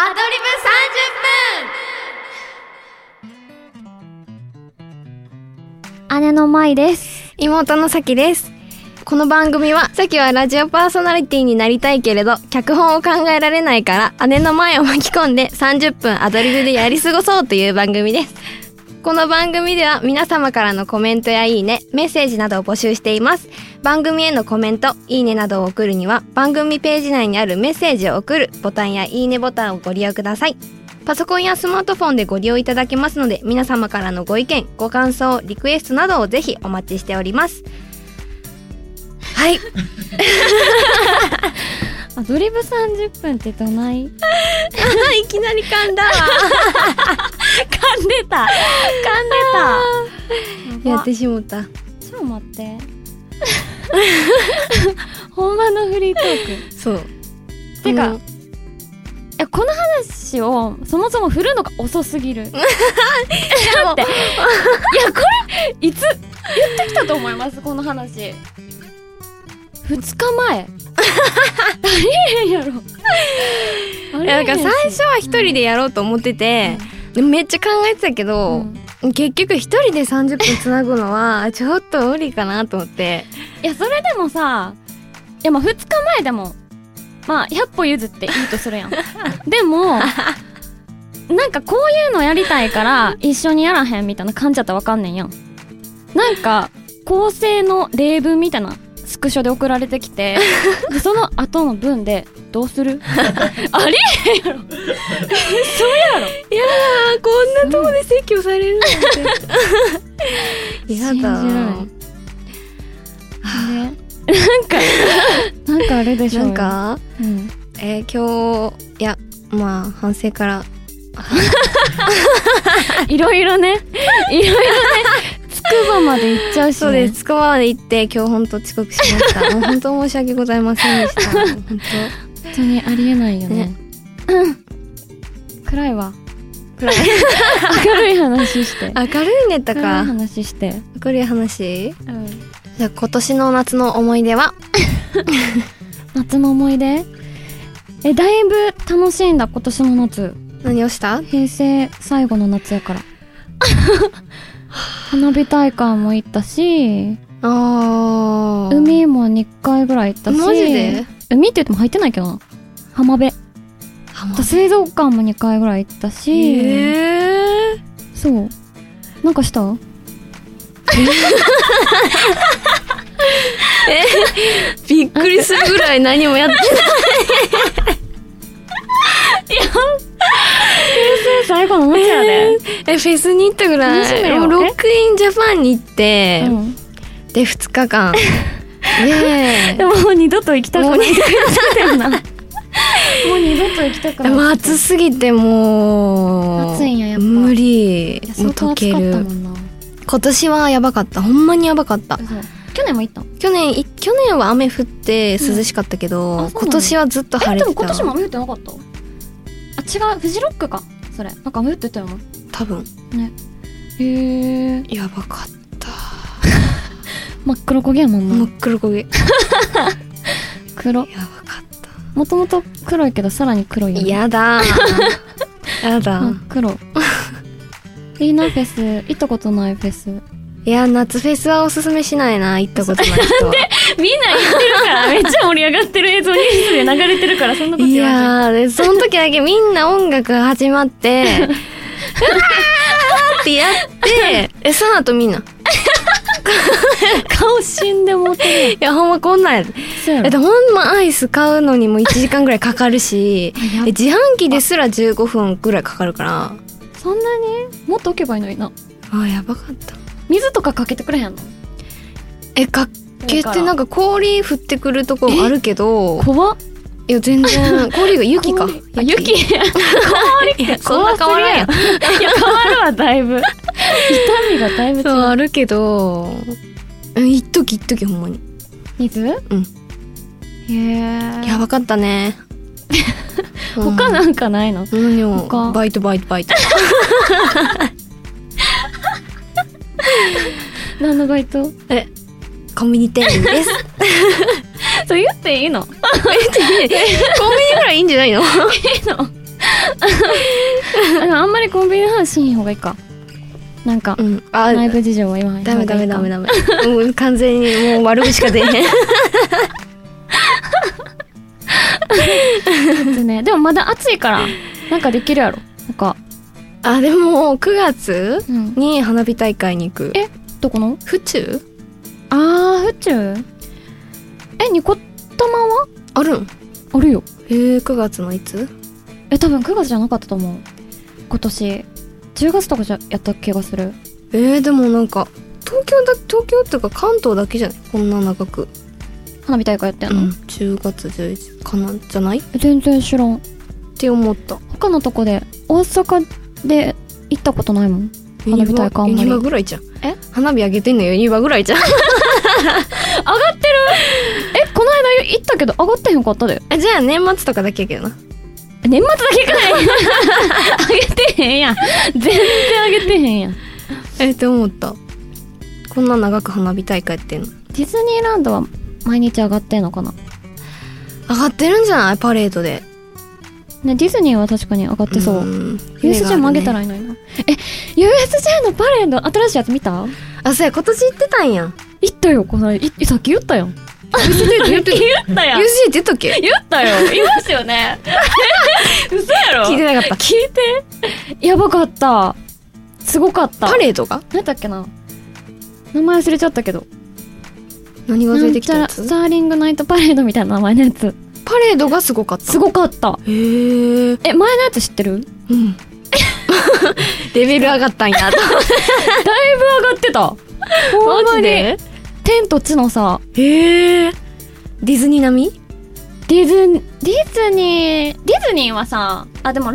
アドリブ30分。 姉の舞です。 妹のさきです。この番組は、さきはラジオパーソナリティになりたいけれど脚本を考えられないから姉の舞を巻き込んで30分アドリブでやり過ごそうという番組です。この番組では皆様からのコメントやいいね、メッセージなどを募集しています。番組へのコメント、いいねなどを送るには番組ページ内にあるメッセージを送るボタンやいいねボタンをご利用ください。パソコンやスマートフォンでご利用いただけますので、皆様からのご意見、ご感想、リクエストなどをぜひお待ちしております。はいアドリブ30分ってどないいきなり噛んだわ噛んでたやってしもった。 ちょっと待ってほんまのフリートーク。 そうてか、この話をそもそも振るのが遅すぎるだっていやこれいつ言ってきたと思います？この話2日前ありえへんやろ。 なんか最初は一人でやろうと思ってて、でもめっちゃ考えてたけど、結局一人で30分つなぐのはちょっと無理かなと思って。 いやそれでもさ、いやまあ2日前でもまあ100歩譲っていいとするやんでもなんかこういうのやりたいから一緒にやらへんみたいな感じだったらわかんねんやん。なんか構成の例文みたいなスクショで送られてきてでその後の文でどうするありえへんやろそうやろ。 いやー、こんなとこで説教されるなんてやだ。 なんかあれでしょ。 なんか、今日いやまあ反省からいろいろねつくばまで行っちゃうし、ね、 そうです。つくばまで行って今日本当遅刻しました。もう本当申し訳ございませんでした。本当にありえないよね。暗いわ。明るい話して。 明るいネタか。 明るい話して。 明るい話。じゃあ今年の夏の思い出は夏の思い出？だいぶ楽しんだ今年の夏。 何をした？ 平成最後の夏やから花火大会も行ったし、海も2回ぐらい行ったし。 マジで？ 海って言っても入ってないけどな。浜辺水族館も2回ぐらい行ったし、そうなんかしたびっくりするぐらい何もやってないいや平成最後の夏やで。 フェスに行ったぐらい。ロックインジャパンに行って、で2日間でももう二度と行きたくないってくださってるなもう二度と行きたくない。 でも暑すぎてもう暑いんややっぱ無理。もう溶ける。今年はやばかった。ほんまにやばかった。 去年も行った？ 去年は雨降って涼しかったけど、今年はずっと晴れてた。 でも今年も雨降ってなかった？あ、違う、フジロックかそれ。なんか雨降ってたよな多分ね。へえ、 やばかった真っ黒焦げやもんな。 真っ黒焦げ黒。やばかった。 もともと黒いけどさらに黒いよね。 やだやだ真っ黒いいな。フェス行ったことない。フェス、 いや夏フェスはおすすめしないな。行ったことない人はでみんな言ってるからめっちゃ盛り上がってる映像ニュースで流れてるからそんなこと言わない。 いやー、その時だけみんな音楽が始まってうわーってやってその後みんな顔死んでもってる。 いやほんまこんなんやで。ほんまアイス買うのにも1時間ぐらいかかるし自販機ですら15分ぐらいかかるから。 そんなにもっと置けばいいのにな。 やばかった。 水とかかけてくれへんの？ かけてなんか氷降ってくるとこもあるけど。 怖っ。 いや全然氷が雪か。 雪氷そんな変わらんやん。いや変わるわだいぶ痛みがだいぶ違う。 そうあるけど一時ほんまに水？へえ、 やばかったね他なんかないの？ 他バイト何のバイト？ コンビニ店員ですそう言っていいの？ コンビニぐらいいいんじゃないの？いいの？ でもあんまりコンビニの話しん方がいいか。なんか、 うん、あ内部事情は言わない方がいいか。 ダメもう完全にもう悪口しか出えへんね、でもまだ暑いからなんかできるやろ。なんかあ、でも9月うんに花火大会に行く。 どこの？ 府中府中？ニコ玉はあるん？ あるよ。 9月のいつ？ 多分9月じゃなかったと思う。今年10月とかじゃやった気がする。 でもなんか東京っていうか関東だけじゃない？こんな長く花火大会やってんの？ 10月11かなじゃない？ 全然知らんって思った。 他のとこで大阪で行ったことないもん。花火大会あんまり。 ユニバぐらいじゃん。花火上げてんのユニバぐらいじゃん。 上がってる？この間行ったけど上がってへんかったで。 じゃあ年末とかだけやけどな。 年末だけかい。上げてへんやん。全然上げてへんやん。 って思った。こんな長く花火大会やってんの。 ディズニーランドは毎日上がってんのかな。 上がってるんじゃない？パレードでね、ディズニーは確かに上がってそう。USJ も上げたらいいのにな。USJ のパレード新しいやつ見た？ あ、そうや、今年行ってたんやん。 行ったよ、この間。さっき言ったやん。 言ったやん。 USJ って言ったっけ？ 言ったよ。言いますよね。嘘やろ？ 聞いてなかった。 聞いて。やばかった。すごかった。 パレードが？ 何だっけな、名前忘れちゃったけど。 何が出てきたやつ？ スターリングナイトパレードみたいな名前のやつ。 パレードがすごかった。 すごかった。 へえ。 前のやつ知ってる？ うん。レベル上がったんや。だいぶ上がってた。 マジで？ 天と地のさ。 へえ。ディズニー並み？ ディズニーはさ、でもデ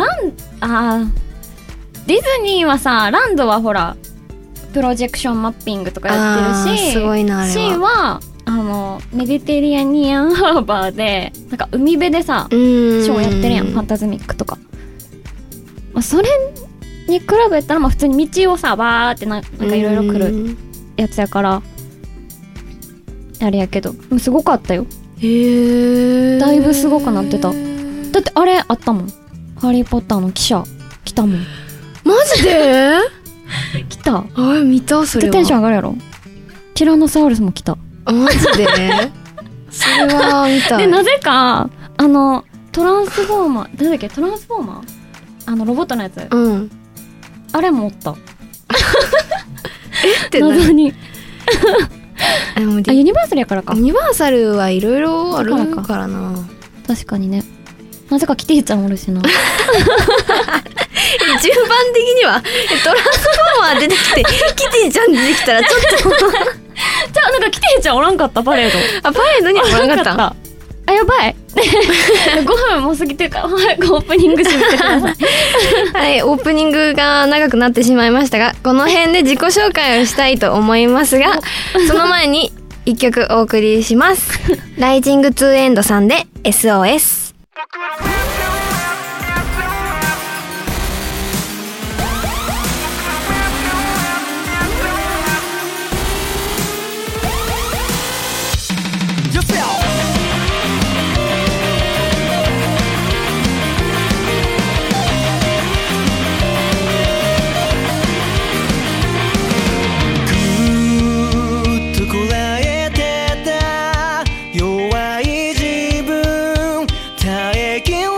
ィズニーはさ、ランドはほらプロジェクションマッピングとかやってるし、 すごいなあれは。 C はメディテリアニアンハーバーでなんか海辺でさショーやってるやん。ファンタズミックとか、それに比べたら普通に道をさバーってなんかいろいろ来るやつやからあれやけど、すごかったよ。 へえ。 だいぶすごくなってた。だってあれあったもん。ハリーポッターの記者来たもん。 マジで？ 来た。 見たそれは。 テンション上がるやろ。ティラノサウルスも来た。 マジで？それは見たい。 でなぜかトランスフォーマー、誰だっけ、トランスフォーマー、ロボットのやつ、あれもおった。 って謎に。 ユニバーサルやからか。 ユニバーサルはいろいろあるからな。 確かにね。なぜかキティちゃんおるしな。 順番的にはトランスフォーマー出てきてキティちゃん出てきたらちょっとじゃあなんかキティちゃんおらんかった。パレード。 パレードにはおらんかった。 やばい。5分も過ぎてるから早くオープニングしてみてください。 はい、オープニングが長くなってしまいましたが、この辺で自己紹介をしたいと思いますが、その前に1曲お送りします。ライジング2エンドさんで SOS。 弱い自分耐えきれ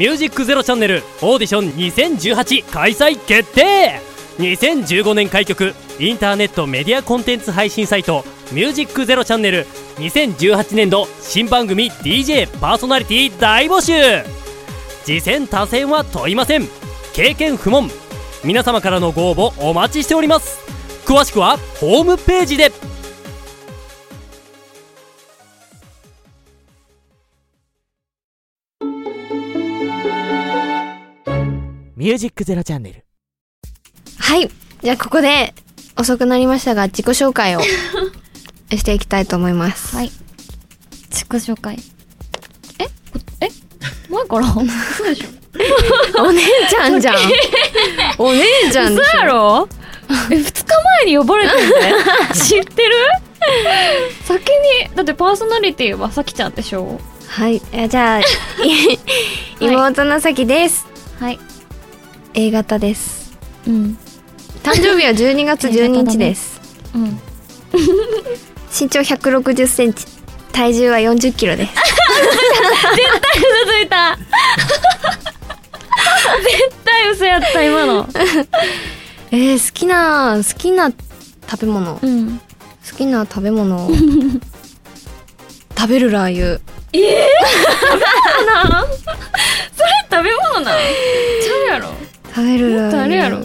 ミュージックゼロチャンネルオーディション2018開催決定。2015年開局インターネットメディアコンテンツ配信サイトミュージックゼロチャンネル2018年度新番組 DJ パーソナリティ大募集。次戦他戦は問いません。経験不問。皆様からのご応募お待ちしております。詳しくはホームページで。 ミュージックゼロチャンネル。 はい、じゃあここで遅くなりましたが自己紹介をしていきたいと思います。 はい。自己紹介。前からそうでしょ。 お姉ちゃんじゃん。お姉ちゃんでしょ。 そうやろ？2日前に呼ばれてるね。知ってる？先にだってパーソナリティはさきちゃんでしょ。 はい、じゃあ妹のさきです。 はい。 A 型です。 うん。 誕生日は12月12日です。 うん。 身長160センチ、体重は40キロです。 絶対嘘ついた。絶対嘘やった今の。 好きな食べ物。 うん。 好きな食べ物。食べるラー油。 食べ物なん？それ食べ物なん？ちゃうやろ。 食べるラー油。 あれやろ。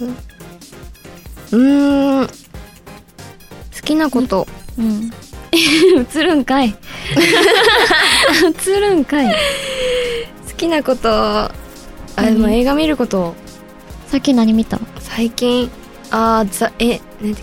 好きなこと。 うん。映るんかい。映るんかい。 好きなこと。でも映画見ること。 さっき何見た？ 最近なんだっけ。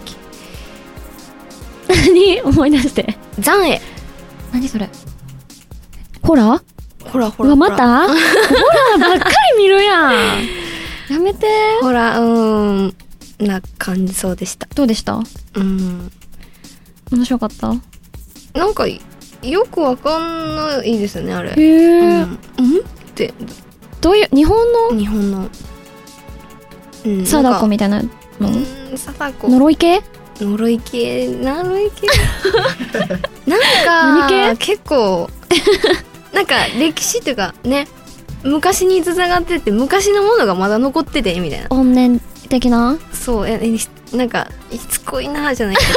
何？思い出して。 残影。 何それ？ホラー？ ほらうわまた？ホラーばっかり見るやん。やめて。 ホラーな感じそうでした。 どうでした？面白かった？ なんかよくわかんないですねあれ。 へえ。 ってどういう日本の貞子みたいなの？ 貞子。 呪い系なん何系？ か結構なんか歴史っていうかね、昔に繋がってて昔のものがまだ残っててみたいな。 怨念的な？ そうなんかしつこいなじゃないけど。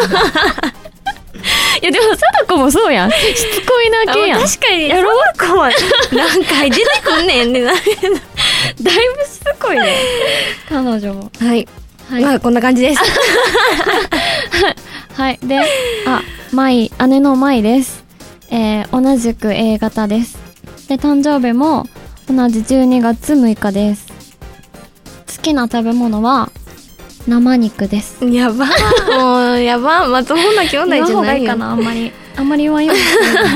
いやでも貞子もそうやん。しつこいな系やん。 確かにやろうかは何回出てくんねんってなる。 だいぶしつこいね。彼女も。 はい。まあこんな感じです。 はい。で、姉の舞です。同じく A 型です。で、誕生日も同じ12月6日です。好きな食べ物は生肉です。 やばもうやばまともな兄弟じゃないよ。 言わんほうがいいかな。あんまり言わんように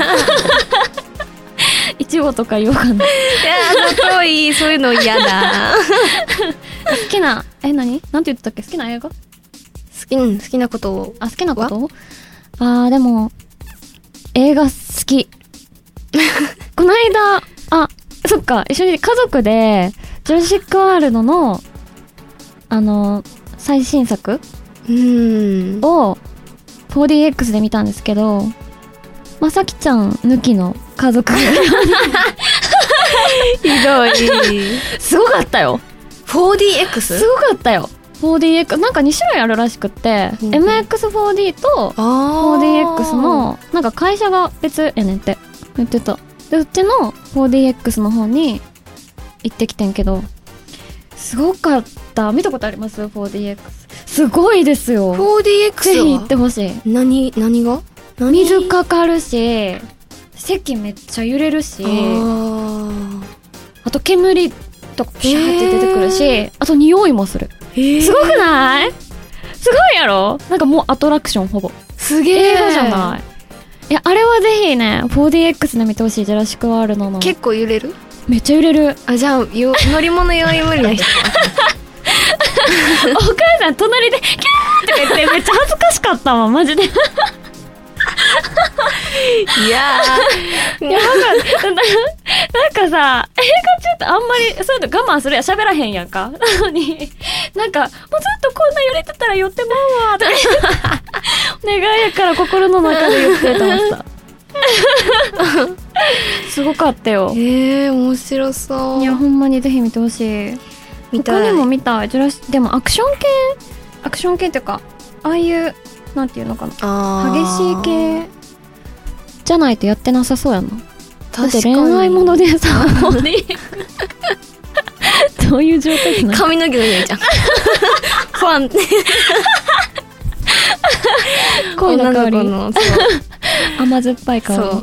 いちごとか言おうかな。いや遠いそういうの嫌だ。 好きな何なんて言ってたっけ？好きな映画？ 好きなことを。 好きなこと？でも映画好き。この間そっか、一緒に家族でジュラシックワールドの最新作を 4DX で見たんですけど、まさきちゃん抜きの家族がひどい。すごかったよ。 4DX？ すごかったよ。 4DX なんか2種類あるらしくって、MX4D と 4DX のなんか会社が別やねんって言ってた。でうちの 4DX の方に行ってきてんけど、すごかった。見たことあります？ 4DX すごいですよ。 4DX ぜひ行ってほしい。 何が？ 水かかるし、席めっちゃ揺れるし、あと煙とかピシャーって出てくるし、あと匂いもする。すごくない？すごいやろ？なんかもうアトラクションほぼ。 すげえ。 映画じゃない。いやあれはぜひね 4DX で見てほしい。ジュラシックワールドの。 結構揺れる？ めっちゃ揺れる。 じゃあ乗り物用意無理な人。 お母さん隣でキャーとか言ってめっちゃ恥ずかしかったわマジで。 いやなんかさ、映画中ってあんまりそういうの我慢するやん、喋らへんやんか。なのになんかもうずっとこんな揺れてたら寄ってまうわとか願いやから心の中で言ってと思ってた。 すごかったよ。 面白そう。 いやほんまにぜひ見てほしい。 見たい。 他にも見たい。でもアクション系っていうか、ああいうなんていうのかな、激しい系じゃないとやってなさそうやな。だって恋愛ものでさ、どういう状態なの？ 髪の毛の匂いじゃん。ファンって恋の香り、 の甘酸っぱい香り。 そう。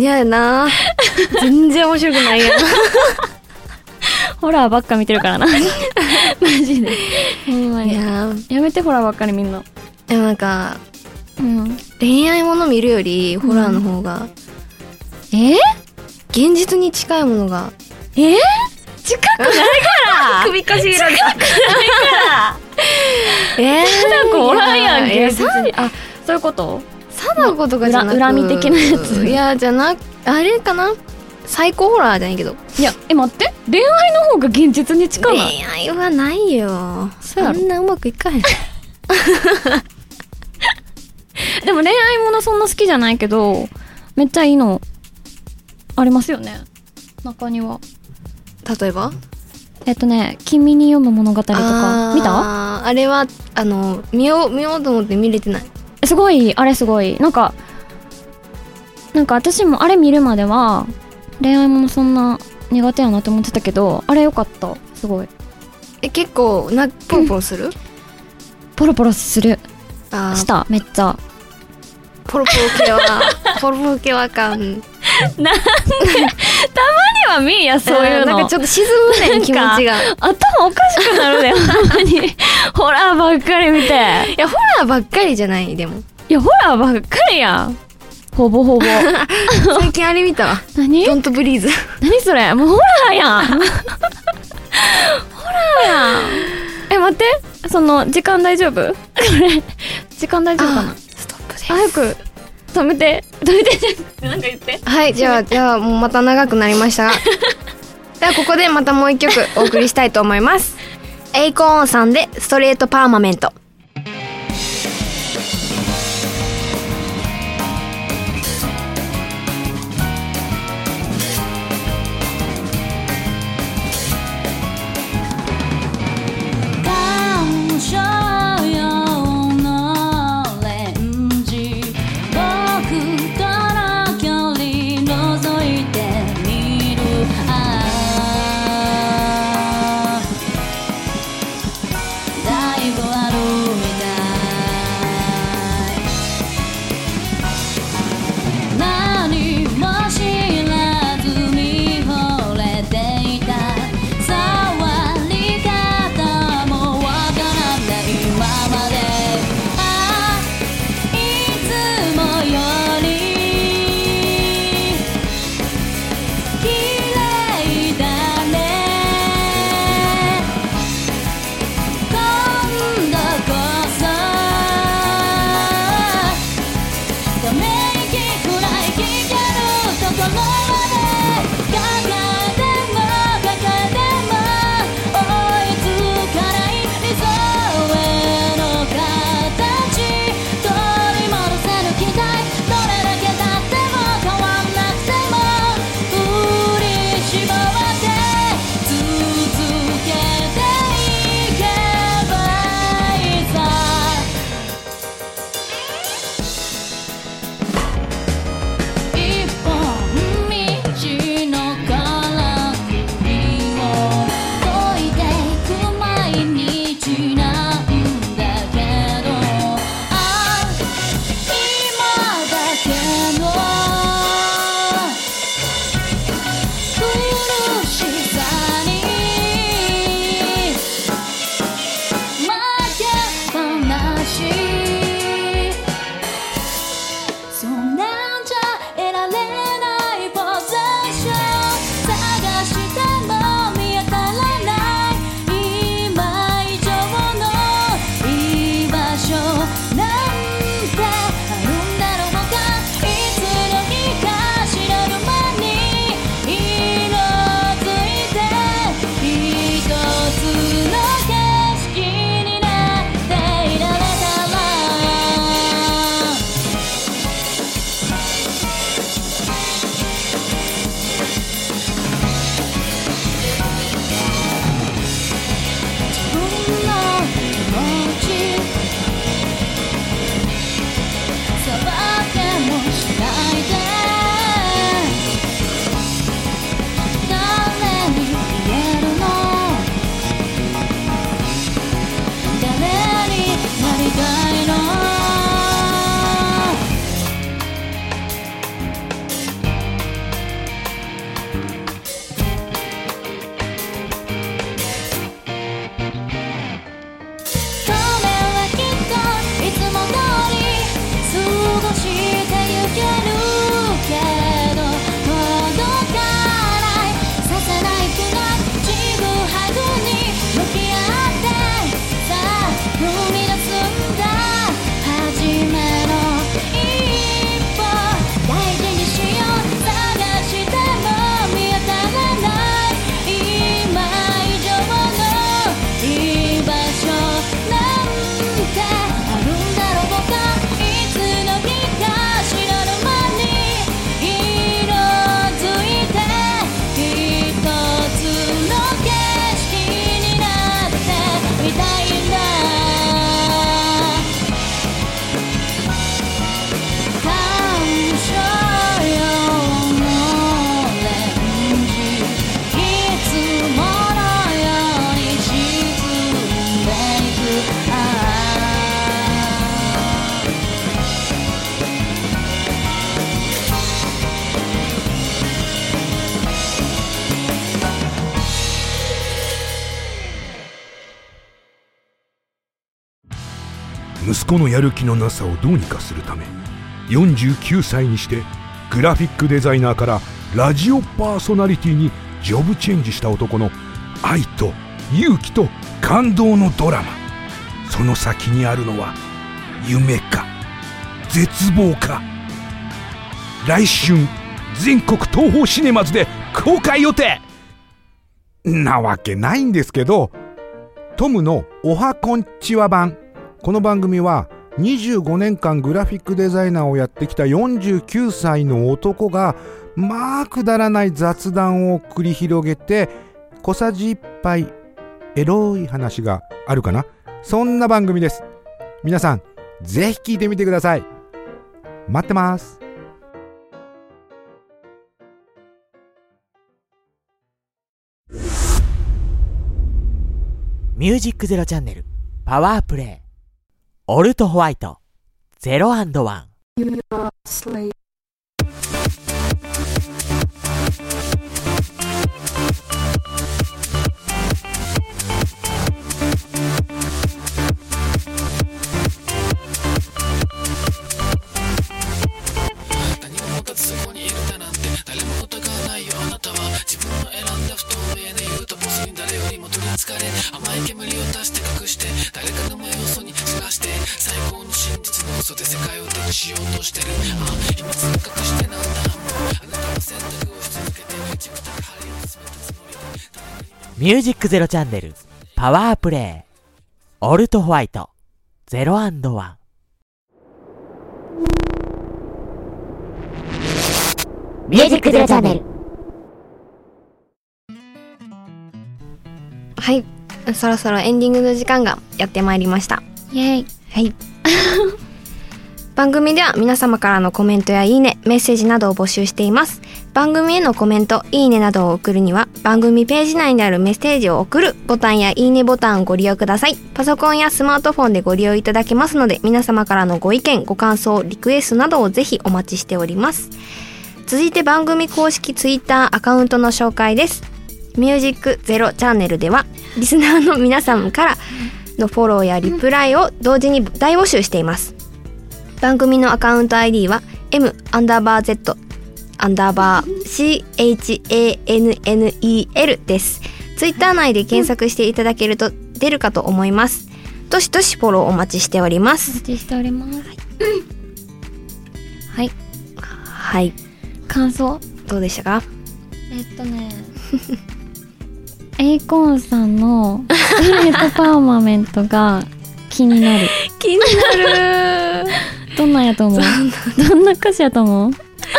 嫌やな。全然面白くないやん。 ホラーばっか見てるからな。マジで。ほんまに。 やめてホラーばっかり見んの。 でもなんか、 うん。 恋愛もの見るよりホラーの方が、現実に近いものが。 近くないから首かしげられた。 なんかおらんやんけ。あ、そういうこと？ 貞子とかじゃなく、 恨み的なやつ。 いや、じゃなく、あれかな、最高ホラーじゃないけど。 いや、待って、恋愛の方が現実に近い。 恋愛はないよ。そんなうまくいかへん。 でも恋愛ものそんな好きじゃないけど、めっちゃいいのありますよね、中には。 例えば君に読む物語とか見た？ あれは見ようと思って見れてない。 すごい、あれすごい。なんか私もあれ見るまでは恋愛ものそんな苦手やなって思ってたけど、あれよかった。すごい。 結構ポロポロする？ ポロポロする。しためっちゃ。 ポロポロ系はあかん。 なんでたまには見いや、そういうの。 なんかちょっと沈むねん、気持ちが。 頭おかしくなるね、ほんまに。ホラーばっかり見て。 いや、ホラーばっかりじゃない、でも。 いや、ホラーばっかりやん。ほぼほぼ。 最近あれ見たわ。 何？ ドントブリーズ。 何それ？もうホラーやん。ホラーやん。待って。時間大丈夫？これ、時間大丈夫かな？ ストップです。 早く、止めて。なんか言って。 はい、じゃあ、もうまた長くなりましたが。では、ここでまたもう一曲お送りしたいと思います。エイコーンさんで、ストレートパーマメント。 だいぶある息子のやる気のなさをどうにかするため、49歳にしてグラフィックデザイナーからラジオパーソナリティにジョブチェンジした男の愛と勇気と感動のドラマ。その先にあるのは夢か絶望か。来春全国東宝シネマズで公開予定なわけないんですけど、トムのおはこんちは版。この番組は25年間グラフィックデザイナーをやってきた49歳の男がまあくだらない雑談を繰り広げて、小さじ1杯エロい話があるかな、そんな番組です。皆さんぜひ聞いてみてください。待ってます。 ミュージックゼロチャンネルパワープレイオルトホワイト 0&1。 甘い煙を出して隠して誰かの目を嘘に散らして最高の真実の嘘で世界を手にしようとしてる。秘密を隠してなんだもうあなたの選択をし続けて自分だけ針を詰めたつもりで。 ミュージックゼロチャンネルパワープレイオルトホワイト 0&1。 ミュージックゼロチャンネル。 はい、そろそろエンディングの時間がやってまいりました。 イエイ。 はい番組では皆様からのコメントやいいね、メッセージなどを募集しています。番組へのコメント、いいねなどを送るには番組ページ内にあるメッセージを送るボタンやいいねボタンをご利用ください。パソコンやスマートフォンでご利用いただけますので、皆様からのご意見、ご感想、リクエストなどをぜひお待ちしております。続いて番組公式ツイッターアカウントの紹介です。ミュージックゼロチャンネルではリスナーの皆様からのフォローやリプライを同時に大募集しています。番組のアカウント ID は M_Z_CHANNEL です。ツイッター内で検索していただけると出るかと思います。どしどしフォローお待ちしております。 お待ちしております。はい。 はい。 感想どうでしたか？ エイコーンさんのストレートパーマメントが気になる。 気になる。 どんなんやと思う？どんな歌詞やと思う？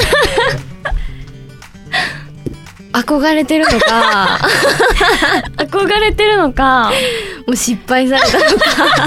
憧れてるのか憧れてるのか、 もう失敗されたのか。 そんな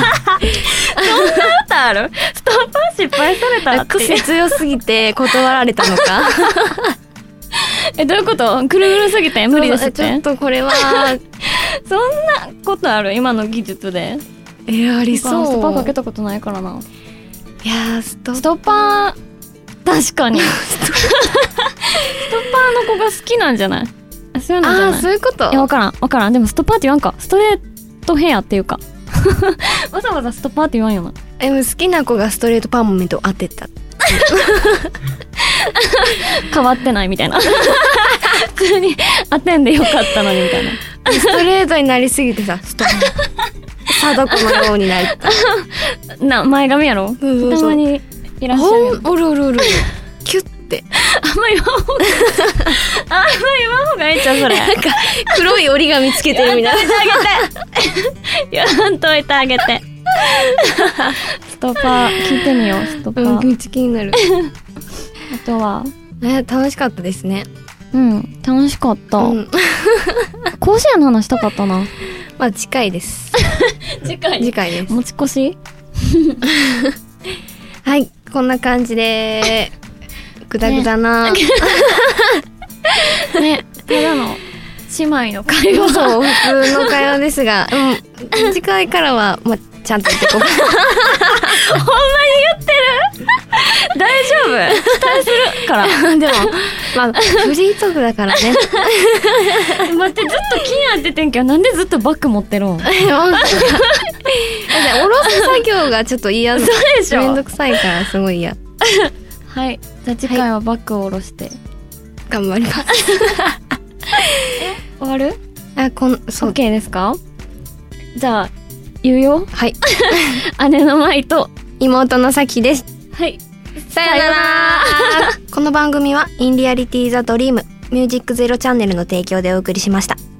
歌ある？ストッパー失敗されたって。 癖強すぎて断られたのか。 どういうこと？くるぐるすぎて無理ですって。 ちょっとこれはそんなことある？今の技術で。 ありそう。 ストッパーかけたことないからな。 いやストッパー確かにストッパーの子が好きなんじゃない？そういうのじゃない？ そういうこと？ いや分からん。でもストッパーって言わんか。ストレートヘアっていうかわざわざストッパーって言わんよな。 好きな子がストレートパーマメントを当てた。 変わってないみたいな。普通に当てんでよかったのにみたいな。 ストレートになりすぎてさ、スト貞子のようになる。 前髪やろ？たまにいらっしゃるよ。 おるキュッて。 あんま言わんほうがいいっちゃうそれ。 なんか黒い折り紙つけてるみたいな。 言わんといてあげて。ストッパー聞いてみよう。ストッパー。 めっちゃ気になる。 あとは楽しかったですね。 楽しかった。甲子園の話したかったな。 まあ近いです。次回です。 持ち越し。 はい、こんな感じでグダグダなね、 ただの姉妹の会話。 そう、普通の会話ですが、次回からはちゃんと言ってこう。ほんまに言ってる？大丈夫？期待するから。 でもフリートークだからね。 待って、ずっと気になっててんけど、なんでずっとバッグ持ってるん？ 下ろ作業がちょっと嫌だ。 そうでしょ。 めんどくさいからすごい嫌。 はい、じゃあ次回はバッグを下ろして、 頑張ります。 終わる？ そう。 OK ですか？じゃあ言うよ。 はい。 姉の舞と妹のさきです。 はい、 さよなら。この番組はインリアリティザドリームミュージックゼロチャンネルの提供でお送りしました。